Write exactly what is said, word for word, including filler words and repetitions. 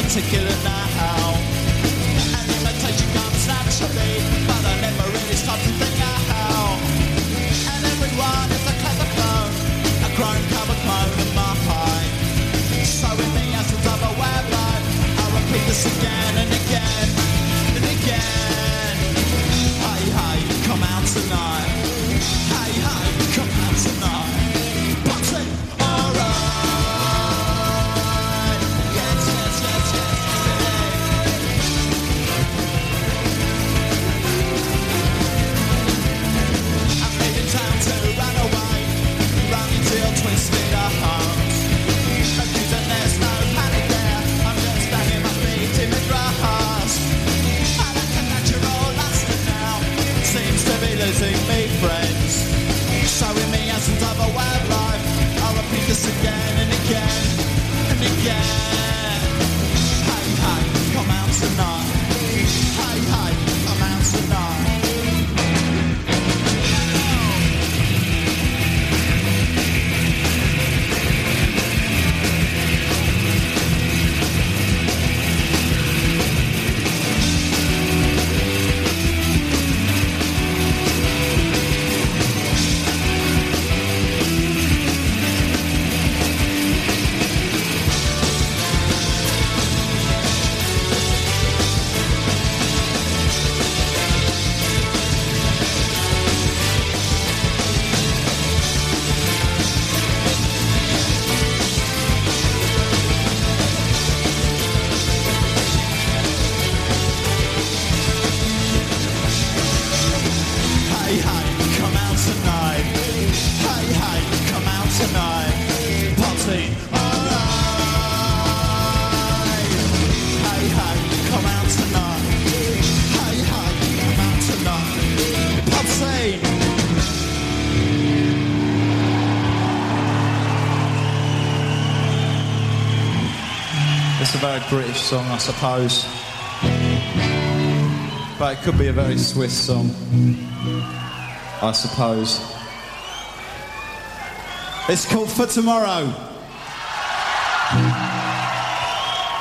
particular now. An imitation comes naturally, but I never really stop to think how. And everyone is a clever clone, a chrome covered clone of my mind. So in the essence of a web life, I repeat this again and again and again. Hey, hey, come out tonight. Hey, hey, come out tonight. Party, alright. Yes, yes, yes, yes, yes. I'm leaving town to run away, run until twisted our hearts. Accusing there's no panic there, I'm just banging my feet in the grass. I like a natural lasting now, seems to be losing me friends. So in the essence of a web life, I'll repeat this again and again and again. Hey, hey, come out tonight. Hey, hey, come out tonight. Hey, hey, come out tonight. Hey, hey, come out tonight. Party, alright. Hey, hey, come out tonight. Hey, hey, come out tonight. Party. It's a very British song, I suppose. But it could be a very Swiss song, I suppose. It's called For Tomorrow.